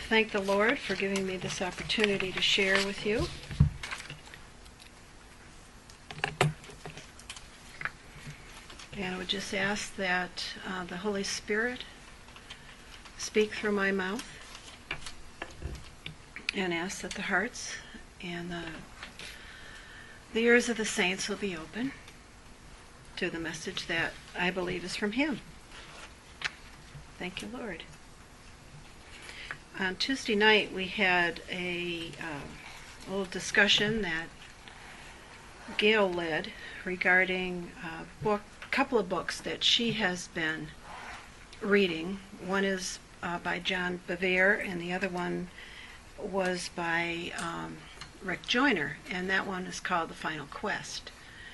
thank the Lord for giving me this opportunity to share with you. And I would just ask that the Holy Spirit speak through my mouth, and ask that the hearts and the ears of the saints will be open to the message that I believe is from Him. Thank you, Lord. On Tuesday night, we had a little discussion that Gail led regarding a couple of books that she has been reading. One is by John Bevere, and the other one was by Rick Joyner, and that one is called The Final Quest.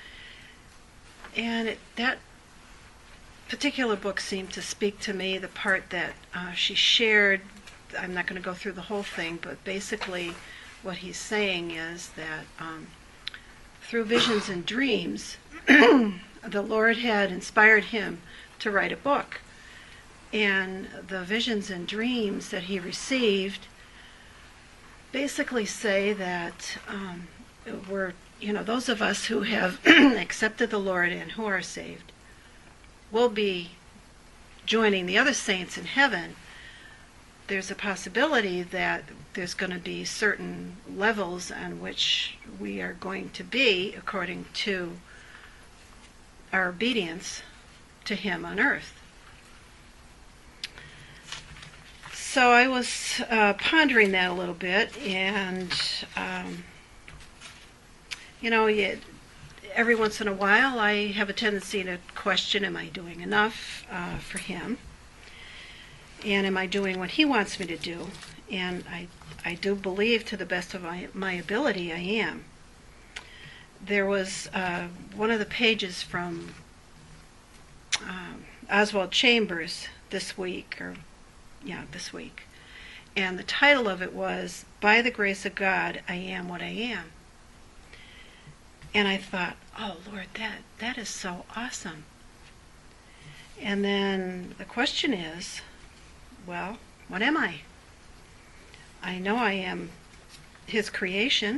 And that particular book seemed to speak to me, the part that she shared. I'm not going to go through the whole thing, but basically what he's saying is that through visions and dreams, the Lord had inspired him to write a book. And the visions and dreams that he received basically say that those of us who have accepted the Lord and who are saved will be joining the other saints in heaven. There's a possibility that there's going to be certain levels on which we are going to be according to our obedience to Him on earth. So I was pondering that a little bit, and every once in a while I have a tendency to question, am I doing enough for Him? And am I doing what He wants me to do? And I do believe to the best of my ability I am. There was one of the pages from Oswald Chambers this week, and the title of it was, "By the Grace of God, I Am What I Am." And I thought, oh Lord, that is so awesome. And then the question is, well, what am I? I know I am His creation.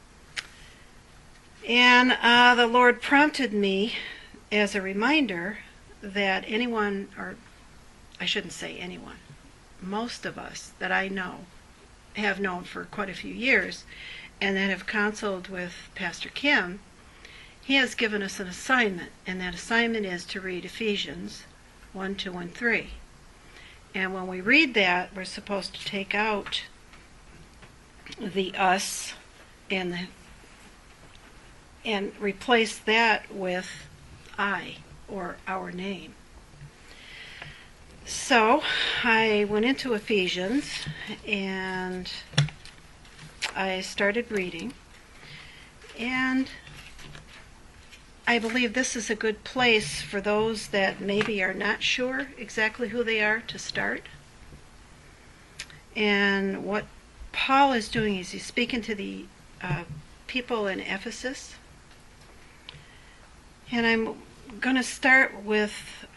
And the Lord prompted me as a reminder that anyone, or I shouldn't say anyone, most of us that I know have known for quite a few years and that have counseled with Pastor Kim, he has given us an assignment, and that assignment is to read Ephesians 1, 2, and 3. And when we read that, we're supposed to take out the us and replace that with I, or our name. So I went into Ephesians and I started reading, and I believe this is a good place for those that maybe are not sure exactly who they are to start. And what Paul is doing is he's speaking to the people in Ephesus. And I'm going to start with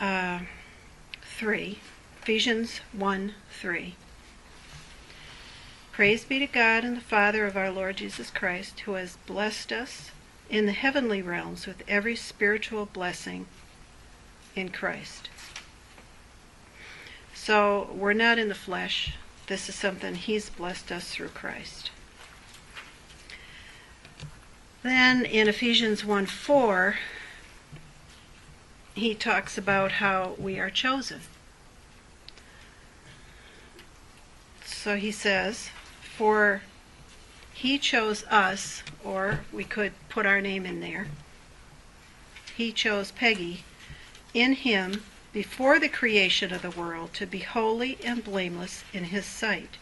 3, Ephesians 1, 3. Praise be to God and the Father of our Lord Jesus Christ, who has blessed us in the heavenly realms with every spiritual blessing in Christ. So we're not in the flesh. This is something He's blessed us through Christ. Then in Ephesians 1, 4, he talks about how we are chosen. So he says, for He chose us, or we could put our name in there. He chose Peggy in Him before the creation of the world to be holy and blameless in His sight.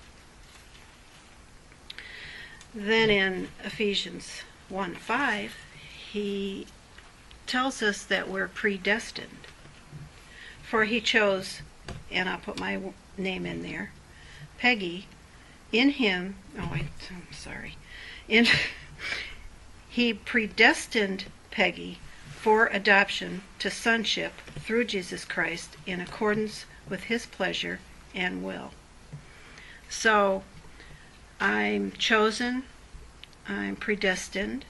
Then in Ephesians 1, 5, he tells us that we're predestined. For He chose, and I'll put my name in there, Peggy, in Him, He predestined Peggy for adoption to sonship through Jesus Christ in accordance with His pleasure and will. So I'm chosen, I'm predestined,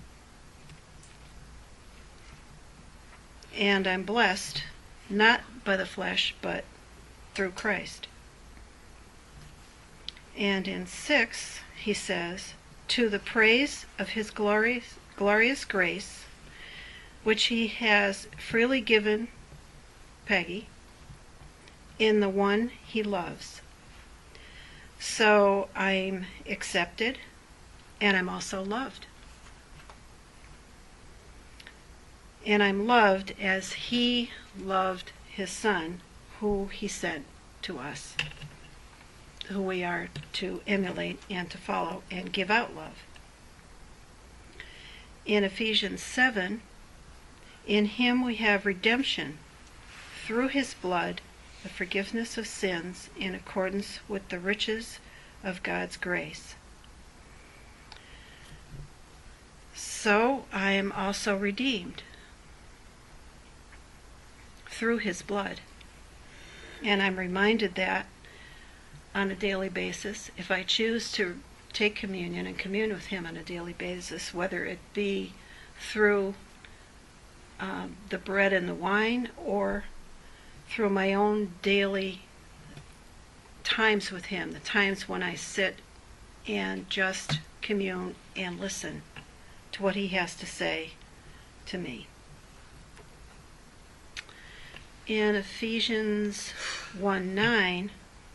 and I'm blessed, not by the flesh, but through Christ. And in 6, he says, to the praise of his glorious grace, which he has freely given Peggy in the one he loves. So I'm accepted, and I'm also loved. And I'm loved as he loved his son, who he sent to us, who we are to emulate and to follow and give out love. In Ephesians 7, in him we have redemption through his blood, the forgiveness of sins in accordance with the riches of God's grace. So I am also redeemed through his blood. And I'm reminded that on a daily basis, if I choose to take communion and commune with him on a daily basis, whether it be through the bread and the wine or through my own daily times with him, the times when I sit and just commune and listen to what he has to say to me. In Ephesians 1:9,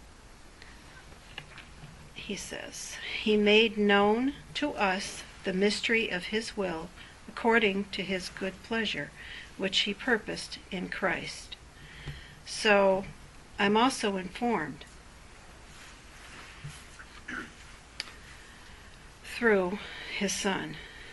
he says, he made known to us the mystery of his will according to his good pleasure, which he purposed in Christ. So I'm also informed through his son.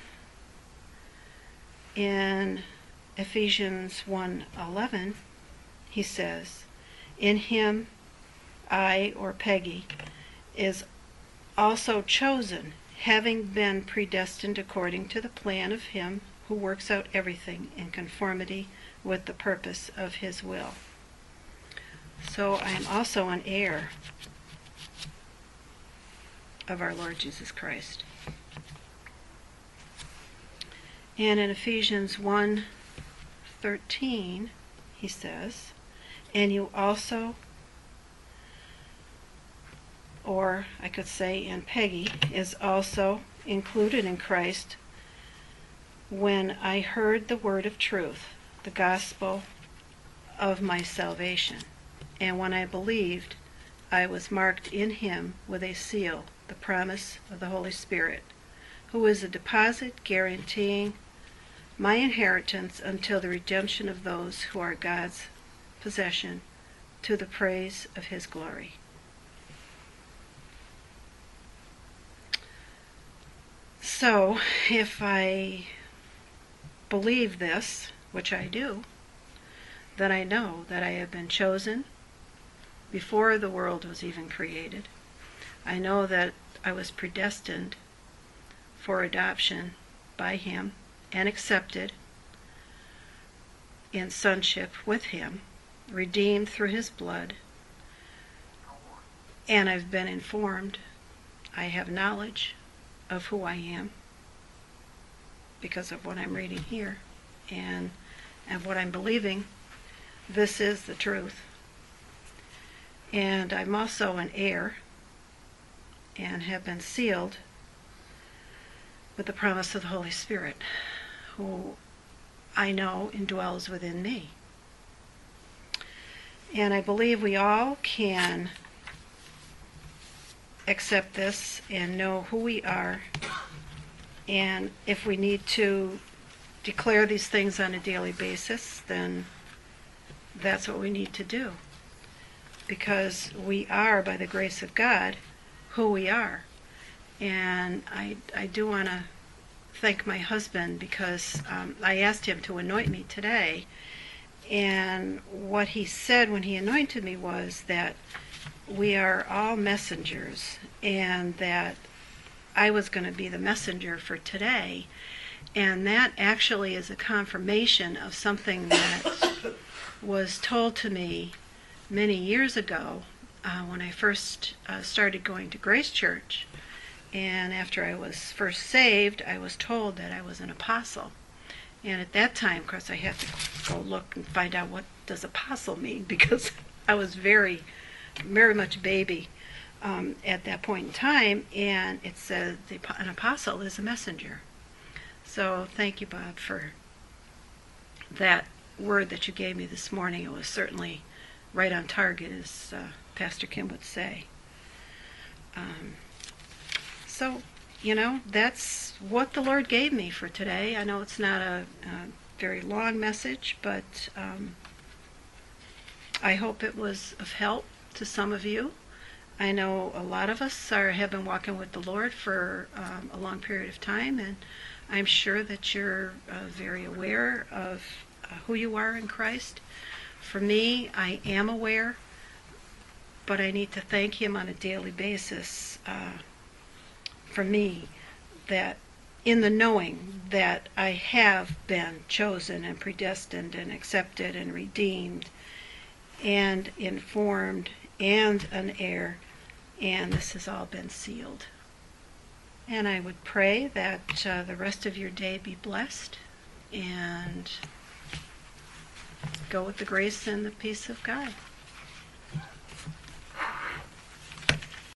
In Ephesians 1:11, he says, in him I, or Peggy, is also chosen, having been predestined according to the plan of him who works out everything in conformity with the purpose of his will. So I am also an heir of our Lord Jesus Christ. And in Ephesians 1:13, he says, and you also, or I could say, and Peggy is also included in Christ when I heard the word of truth, the gospel of my salvation. And when I believed, I was marked in him with a seal, the promise of the Holy Spirit, who is a deposit guaranteeing my inheritance until the redemption of those who are God's possession, to the praise of his glory. So, if I believe this, which I do, then I know that I have been chosen before the world was even created. I know that I was predestined for adoption by him and accepted in sonship with him, redeemed through his blood, and I've been informed. I have knowledge of who I am because of what I'm reading here and what I'm believing. This is the truth. And I'm also an heir and have been sealed with the promise of the Holy Spirit, who I know indwells within me. And I believe we all can accept this and know who we are, and if we need to declare these things on a daily basis, then that's what we need to do, because we are, by the grace of God, who we are. And I do want to thank my husband, because I asked him to anoint me today, and what he said when he anointed me was that we are all messengers, and that I was going to be the messenger for today. And that actually is a confirmation of something that was told to me many years ago when I first started going to Grace Church, and after I was first saved, I was told that I was an apostle. And at that time, of course, I had to go look and find out what does apostle mean, because I was very, very much a baby at that point in time, and it said an apostle is a messenger. So thank you, Bob, for that word that you gave me this morning. It was certainly right on target, as Pastor Kim would say. So, that's what the Lord gave me for today. I know it's not a very long message, but I hope it was of help to some of you. I know a lot of us have been walking with the Lord for a long period of time, and I'm sure that you're very aware of who you are in Christ. For me, I am aware, but I need to thank Him on a daily basis for me, that in the knowing that I have been chosen and predestined and accepted and redeemed and informed and an heir, and this has all been sealed. And I would pray that the rest of your day be blessed, and go with the grace and the peace of God.